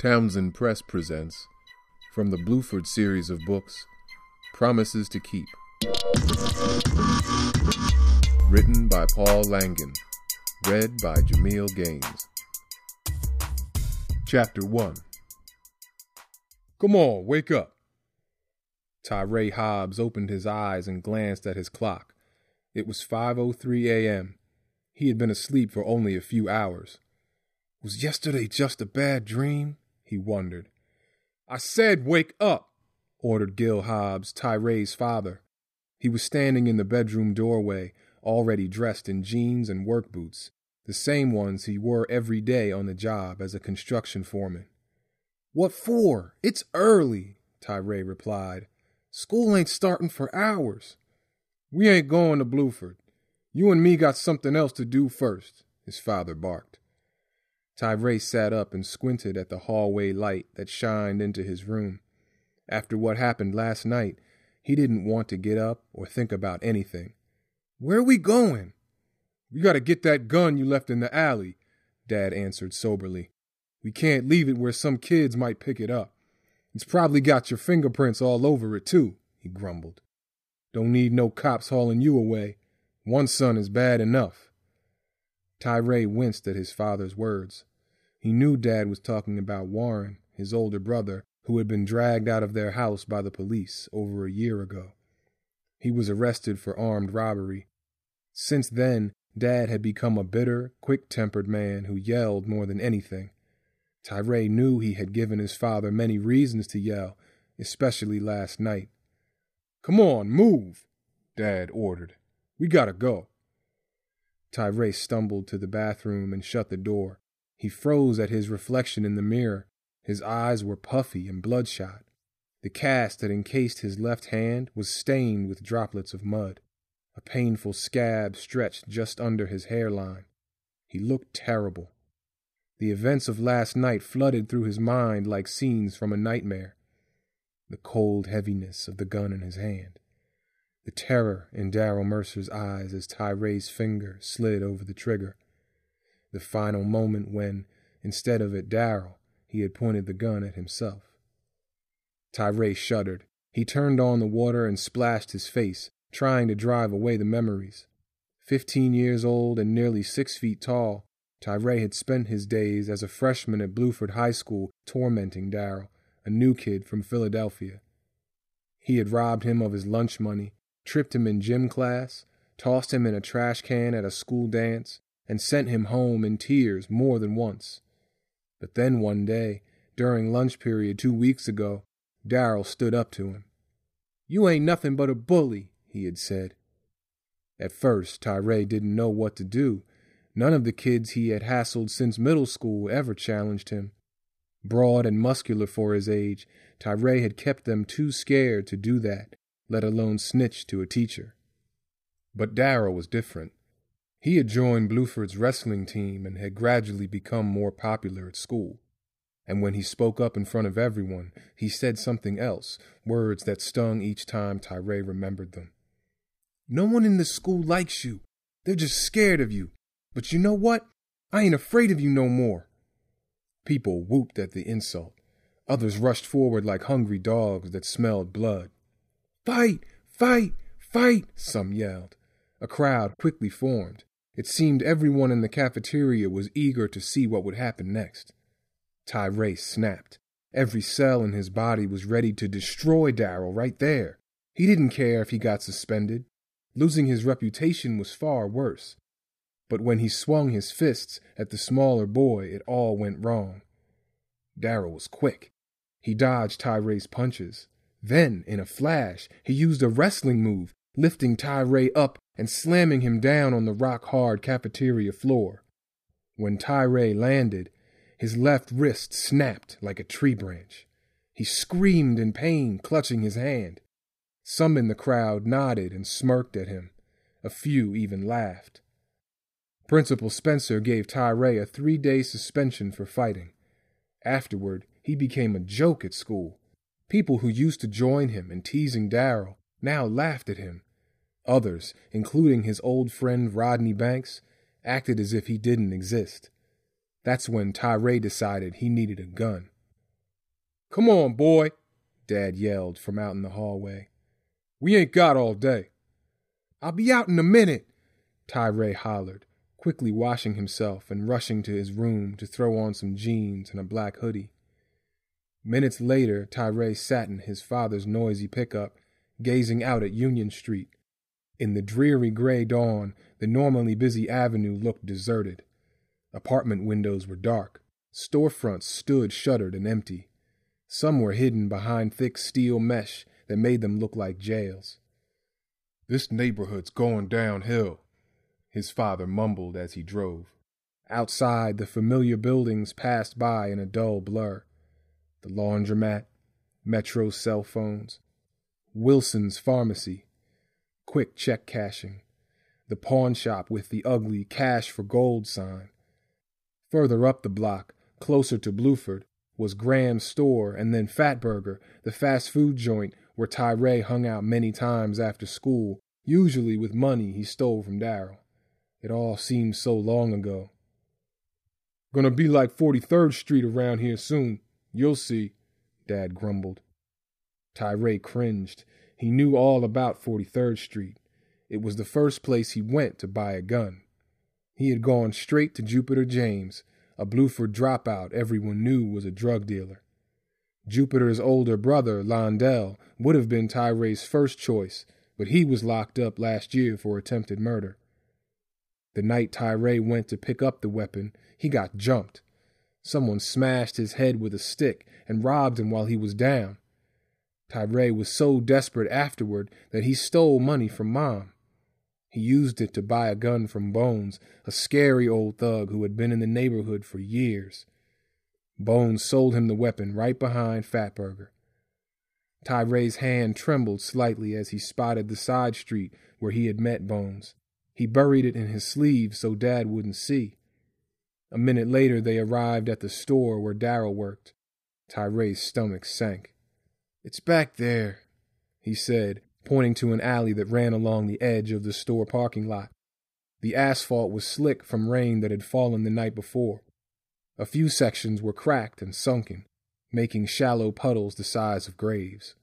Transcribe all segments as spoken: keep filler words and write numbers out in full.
Townsend Press presents, from the Bluford series of books, Promises to Keep. Written by Paul Langan. Read by Jamil Gaines. Chapter one. Come on, wake up. Tyree Hobbs opened his eyes and glanced at his clock. It was five oh three a.m. He had been asleep for only a few hours. Was yesterday just a bad dream? He wondered. I said wake up, ordered Gil Hobbs, Tyree's father. He was standing in the bedroom doorway, already dressed in jeans and work boots, the same ones he wore every day on the job as a construction foreman. What for? It's early, Tyree replied. School ain't starting for hours. We ain't going to Bluford. You and me got something else to do first, his father barked. Tyree sat up and squinted at the hallway light that shined into his room. After what happened last night, he didn't want to get up or think about anything. Where are we going? We got to get that gun you left in the alley, Dad answered soberly. We can't leave it where some kids might pick it up. It's probably got your fingerprints all over it, too, he grumbled. Don't need no cops hauling you away. One son is bad enough. Tyree winced at his father's words. He knew Dad was talking about Warren, his older brother, who had been dragged out of their house by the police over a year ago. He was arrested for armed robbery. Since then, Dad had become a bitter, quick-tempered man who yelled more than anything. Tyree knew he had given his father many reasons to yell, especially last night. Come on, move, Dad ordered. We gotta go. Tyree stumbled to the bathroom and shut the door. He froze at his reflection in the mirror. His eyes were puffy and bloodshot. The cast that encased his left hand was stained with droplets of mud. A painful scab stretched just under his hairline. He looked terrible. The events of last night flooded through his mind like scenes from a nightmare. The cold heaviness of the gun in his hand. The terror in Darrell Mercer's eyes as Tyree's finger slid over the trigger. The final moment when, instead of at Darrell, he had pointed the gun at himself. Tyree shuddered. He turned on the water and splashed his face, trying to drive away the memories. Fifteen years old and nearly six feet tall, Tyree had spent his days as a freshman at Bluford High School tormenting Darrell, a new kid from Philadelphia. He had robbed him of his lunch money, tripped him in gym class, tossed him in a trash can at a school dance, and sent him home in tears more than once. But then one day, during lunch period two weeks ago, Darrell stood up to him. You ain't nothing but a bully, he had said. At first, Tyree didn't know what to do. None of the kids he had hassled since middle school ever challenged him. Broad and muscular for his age, Tyree had kept them too scared to do that, let alone snitch to a teacher. But Darrell was different. He had joined Bluford's wrestling team and had gradually become more popular at school. And when he spoke up in front of everyone, he said something else, words that stung each time Tyree remembered them. No one in this school likes you. They're just scared of you. But you know what? I ain't afraid of you no more. People whooped at the insult. Others rushed forward like hungry dogs that smelled blood. Fight! Fight! Fight! Some yelled. A crowd quickly formed. It seemed everyone in the cafeteria was eager to see what would happen next. Tyree snapped. Every cell in his body was ready to destroy Darrell right there. He didn't care if he got suspended. Losing his reputation was far worse. But when he swung his fists at the smaller boy, it all went wrong. Darrell was quick. He dodged Tyree's punches. Then, in a flash, he used a wrestling move, lifting Tyree up and slamming him down on the rock-hard cafeteria floor. When Tyree landed, his left wrist snapped like a tree branch. He screamed in pain, clutching his hand. Some in the crowd nodded and smirked at him. A few even laughed. Principal Spencer gave Tyree a three-day suspension for fighting. Afterward, he became a joke at school. People who used to join him in teasing Darrell now laughed at him. Others, including his old friend Rodney Banks, acted as if he didn't exist. That's when Tyree decided he needed a gun. "Come on, boy," Dad yelled from out in the hallway. "We ain't got all day." "I'll be out in a minute," Tyree hollered, quickly washing himself and rushing to his room to throw on some jeans and a black hoodie. Minutes later, Tyree sat in his father's noisy pickup, gazing out at Union Street. In the dreary gray dawn, the normally busy avenue looked deserted. Apartment windows were dark. Storefronts stood shuttered and empty. Some were hidden behind thick steel mesh that made them look like jails. "This neighborhood's going downhill," his father mumbled as he drove. Outside, the familiar buildings passed by in a dull blur. The laundromat, Metro's cell phones, Wilson's pharmacy, Quick check cashing, the pawn shop with the ugly cash for gold sign. Further up the block, closer to Bluford, was Graham's store and then Fatburger, the fast food joint where Tyree hung out many times after school, usually with money he stole from Darryl. It all seemed so long ago. "Gonna be like forty-third Street around here soon. You'll see," Dad grumbled. Tyree cringed. He knew all about forty-third Street. It was the first place he went to buy a gun. He had gone straight to Jupiter James, a Bluford dropout everyone knew was a drug dealer. Jupiter's older brother, Londell, would have been Tyree's first choice, but he was locked up last year for attempted murder. The night Tyree went to pick up the weapon, he got jumped. Someone smashed his head with a stick and robbed him while he was down. Tyree was so desperate afterward that he stole money from Mom. He used it to buy a gun from Bones, a scary old thug who had been in the neighborhood for years. Bones sold him the weapon right behind Fatburger. Tyree's hand trembled slightly as he spotted the side street where he had met Bones. He buried it in his sleeve so Dad wouldn't see. A minute later, they arrived at the store where Darryl worked. Tyree's stomach sank. "It's back there," he said, pointing to an alley that ran along the edge of the store parking lot. The asphalt was slick from rain that had fallen the night before. A few sections were cracked and sunken, making shallow puddles the size of graves.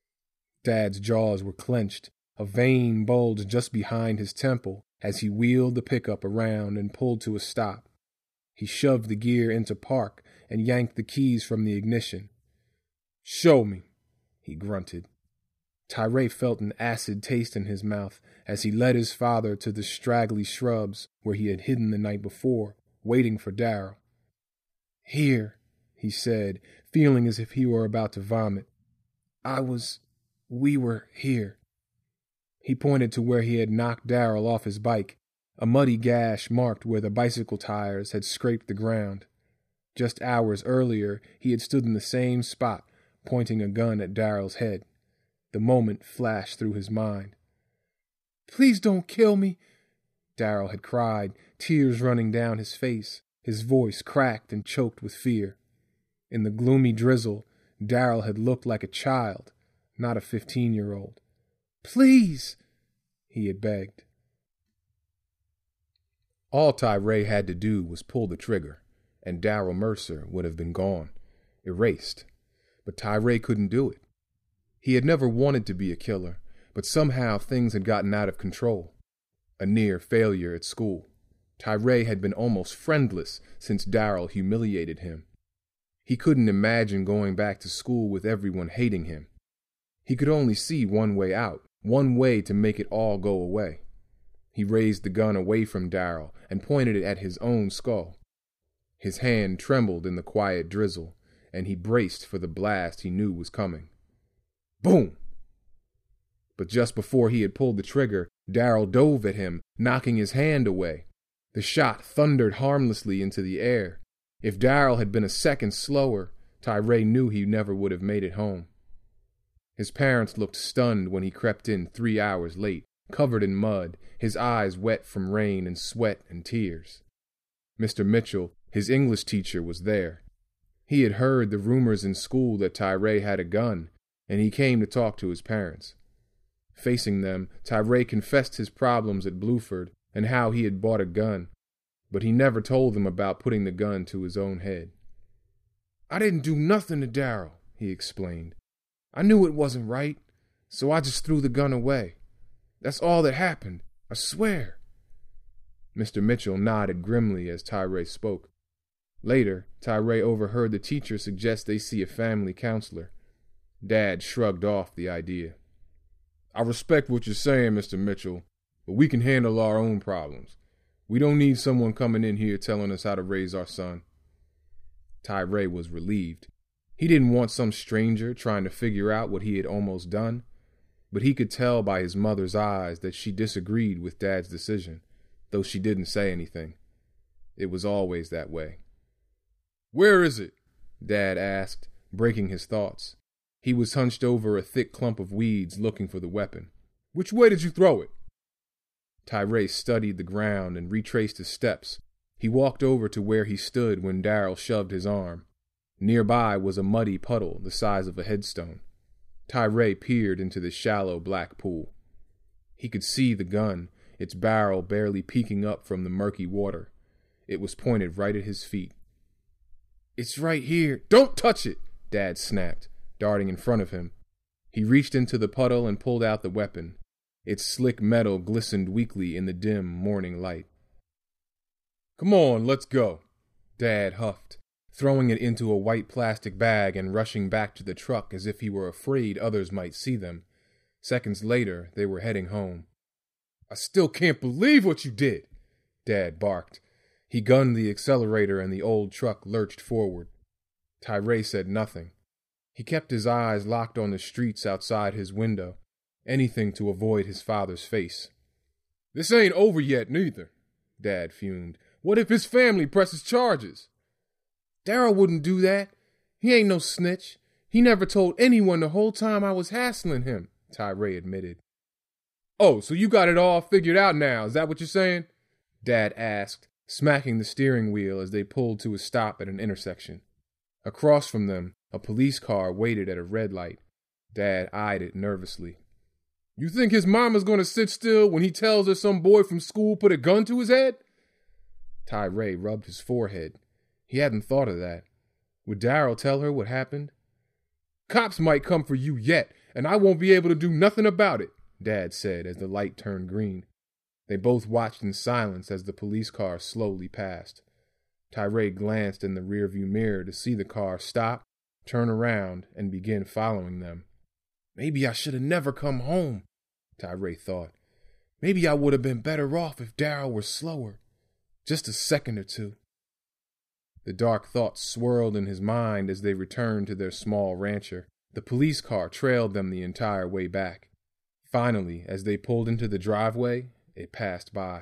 Dad's jaws were clenched. A vein bulged just behind his temple as he wheeled the pickup around and pulled to a stop. He shoved the gear into park and yanked the keys from the ignition. "Show me," he grunted. Tyree felt an acid taste in his mouth as he led his father to the straggly shrubs where he had hidden the night before, waiting for Darryl. "Here," he said, feeling as if he were about to vomit. I was... we were here." He pointed to where he had knocked Darryl off his bike. A muddy gash marked where the bicycle tires had scraped the ground. Just hours earlier, he had stood in the same spot, pointing a gun at Darryl's head. The moment flashed through his mind. "Please don't kill me," Darryl had cried, tears running down his face, his voice cracked and choked with fear. In the gloomy drizzle, Darryl had looked like a child, not a fifteen-year-old. "Please," he had begged. All Tyree had to do was pull the trigger, and Darryl Mercer would have been gone, erased. But Tyree couldn't do it. He had never wanted to be a killer, but somehow things had gotten out of control. A near failure at school. Tyree had been almost friendless since Darryl humiliated him. He couldn't imagine going back to school with everyone hating him. He could only see one way out, one way to make it all go away. He raised the gun away from Darryl and pointed it at his own skull. His hand trembled in the quiet drizzle, and he braced for the blast he knew was coming. Boom! But just before he had pulled the trigger, Darryl dove at him, knocking his hand away. The shot thundered harmlessly into the air. If Darryl had been a second slower, Tyree knew he never would have made it home. His parents looked stunned when he crept in three hours late, covered in mud, his eyes wet from rain and sweat and tears. Mister Mitchell, his English teacher, was there. He had heard the rumors in school that Tyree had a gun, and he came to talk to his parents. Facing them, Tyree confessed his problems at Bluford and how he had bought a gun, but he never told them about putting the gun to his own head. "I didn't do nothing to Darryl," he explained. I knew it wasn't right, so I just threw the gun away. That's all that happened, I swear. Mister Mitchell nodded grimly as Tyree spoke. Later, Tyree overheard the teacher suggest they see a family counselor. Dad shrugged off the idea. I respect what you're saying, Mister Mitchell, but we can handle our own problems. We don't need someone coming in here telling us how to raise our son. Tyree was relieved. He didn't want some stranger trying to figure out what he had almost done, but he could tell by his mother's eyes that she disagreed with Dad's decision, though she didn't say anything. It was always that way. Where is it? Dad asked, breaking his thoughts. He was hunched over a thick clump of weeds looking for the weapon. Which way did you throw it? Tyree studied the ground and retraced his steps. He walked over to where he stood when Darrell shoved his arm. Nearby was a muddy puddle the size of a headstone. Tyree peered into the shallow black pool. He could see the gun, its barrel barely peeking up from the murky water. It was pointed right at his feet. It's right here. Don't touch it, Dad snapped, darting in front of him. He reached into the puddle and pulled out the weapon. Its slick metal glistened weakly in the dim morning light. Come on, let's go, Dad huffed, throwing it into a white plastic bag and rushing back to the truck as if he were afraid others might see them. Seconds later, they were heading home. I still can't believe what you did, Dad barked. He gunned the accelerator and the old truck lurched forward. Tyree said nothing. He kept his eyes locked on the streets outside his window, anything to avoid his father's face. This ain't over yet, neither, Dad fumed. What if his family presses charges? Darrell wouldn't do that. He ain't no snitch. He never told anyone the whole time I was hassling him, Tyree admitted. Oh, so you got it all figured out now, is that what you're saying? Dad asked, smacking the steering wheel as they pulled to a stop at an intersection. Across from them, a police car waited at a red light. Dad eyed it nervously. You think his mama's gonna sit still when he tells her some boy from school put a gun to his head? Tyree rubbed his forehead. He hadn't thought of that. Would Darrell tell her what happened? Cops might come for you yet, and I won't be able to do nothing about it, Dad said as the light turned green. They both watched in silence as the police car slowly passed. Tyree glanced in the rearview mirror to see the car stop, turn around, and begin following them. Maybe I should have never come home, Tyree thought. Maybe I would have been better off if Darrell were slower. Just a second or two. The dark thoughts swirled in his mind as they returned to their small rancher. The police car trailed them the entire way back. Finally, as they pulled into the driveway, it passed by.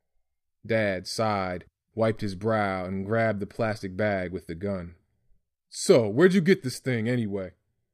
Dad sighed, wiped his brow, and grabbed the plastic bag with the gun. So, where'd you get this thing, anyway?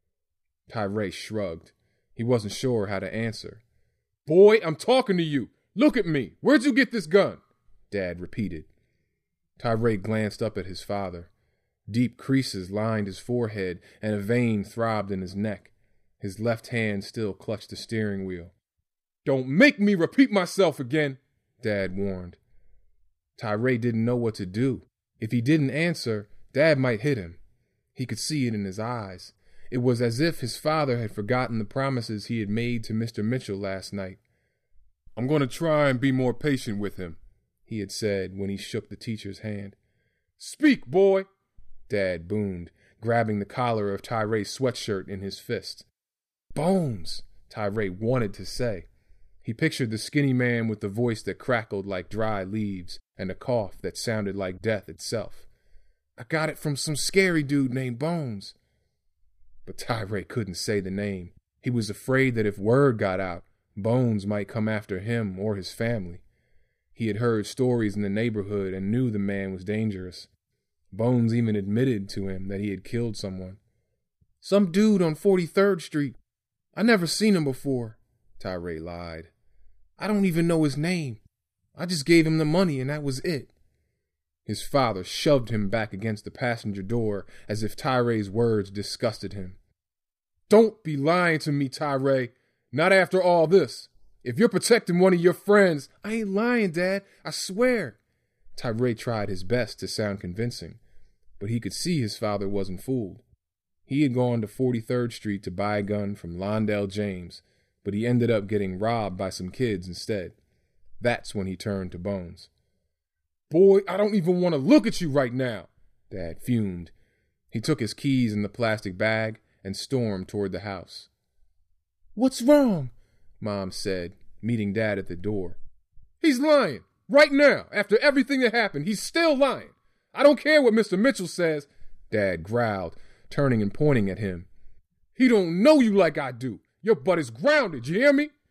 Tyree shrugged. He wasn't sure how to answer. Boy, I'm talking to you. Look at me. Where'd you get this gun? Dad repeated. Tyree glanced up at his father. Deep creases lined his forehead, and a vein throbbed in his neck. His left hand still clutched the steering wheel. Don't make me repeat myself again, Dad warned. Tyree didn't know what to do. If he didn't answer, Dad might hit him. He could see it in his eyes. It was as if his father had forgotten the promises he had made to Mister Mitchell last night. I'm going to try and be more patient with him, he had said when he shook the teacher's hand. Speak, boy, Dad boomed, grabbing the collar of Tyree's sweatshirt in his fist. Bones, Tyree wanted to say. He pictured the skinny man with the voice that crackled like dry leaves and a cough that sounded like death itself. I got it from some scary dude named Bones. But Tyree couldn't say the name. He was afraid that if word got out, Bones might come after him or his family. He had heard stories in the neighborhood and knew the man was dangerous. Bones even admitted to him that he had killed someone. Some dude on forty-third Street. I never seen him before, Tyree lied. I don't even know his name. I just gave him the money and that was it. His father shoved him back against the passenger door as if Tyree's words disgusted him. Don't be lying to me, Tyree. Not after all this. If you're protecting one of your friends, I ain't lying, Dad. I swear. Tyree tried his best to sound convincing, but he could see his father wasn't fooled. He had gone to forty-third Street to buy a gun from Londell James, but he ended up getting robbed by some kids instead. That's when he turned to Bones. "Boy, I don't even want to look at you right now," Dad fumed. He took his keys in the plastic bag and stormed toward the house. "What's wrong?" Mom said, meeting Dad at the door. "He's lying. Right now, after everything that happened, he's still lying. I don't care what Mister Mitchell says," Dad growled, turning and pointing at him. "He don't know you like I do. Your butt is grounded, you hear me?"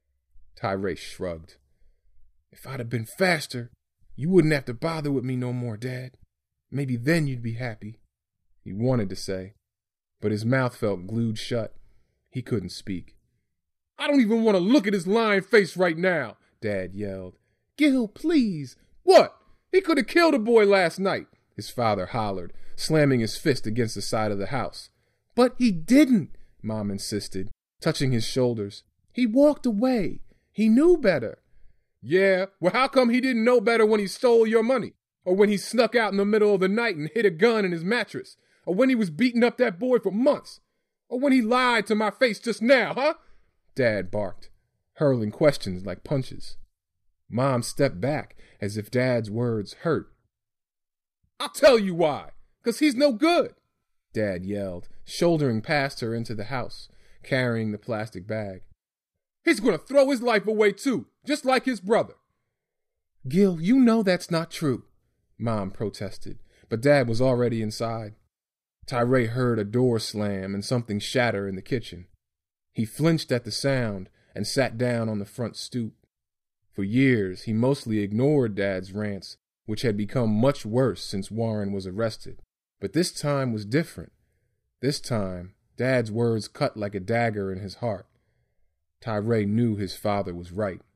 Tyree shrugged. "If I'd have been faster, you wouldn't have to bother with me no more, Dad. Maybe then you'd be happy," he wanted to say, but his mouth felt glued shut. He couldn't speak. "I don't even want to look at his lying face right now," Dad yelled. "Gil, please." "What? He could have killed a boy last night," his father hollered, slamming his fist against the side of the house. "But he didn't," Mom insisted, touching his shoulders. "He walked away. He knew better." "Yeah, well, how come he didn't know better when he stole your money? Or when he snuck out in the middle of the night and hid a gun in his mattress? Or when he was beating up that boy for months? Or when he lied to my face just now, huh?" Dad barked, hurling questions like punches. Mom stepped back as if Dad's words hurt. "I'll tell you why. 'Cause he's no good," Dad yelled, shouldering past her into the house, carrying the plastic bag. "He's going to throw his life away too, just like his brother." "Gil, you know that's not true," Mom protested, but Dad was already inside. Tyree heard a door slam and something shatter in the kitchen. He flinched at the sound and sat down on the front stoop. For years, he mostly ignored Dad's rants, which had become much worse since Warren was arrested. But this time was different. This time, Dad's words cut like a dagger in his heart. Tyree knew his father was right.